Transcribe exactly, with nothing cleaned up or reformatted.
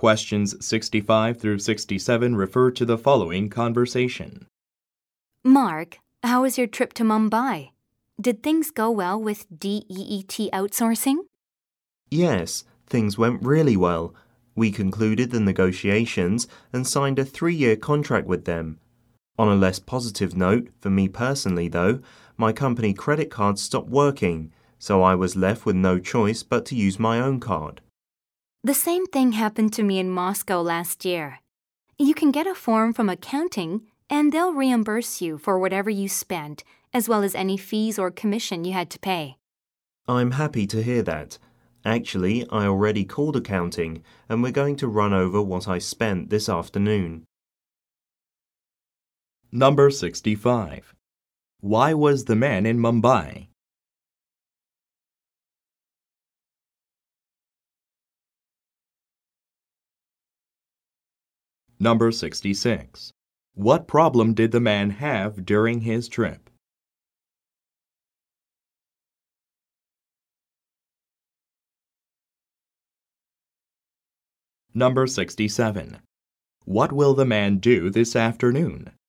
Questions sixty-five through sixty-seven refer to the following conversation. Mark, how was your trip to Mumbai? Did things go well with D E E T outsourcing? Yes, things went really well. We concluded the negotiations and signed a three-year contract with them. On a less positive note, for me personally though, my company credit card stopped working, so I was left with no choice but to use my own card. The same thing happened to me in Moscow last year. You can get a form from accounting, and they'll reimburse you for whatever you spent, as well as any fees or commission you had to pay. I'm happy to hear that. Actually, I already called accounting, and we're going to run over what I spent this afternoon. Number sixty-five. Why was the man in Mumbai? Number sixty-six. What problem did the man have during his trip? Number sixty-seven. What will the man do this afternoon?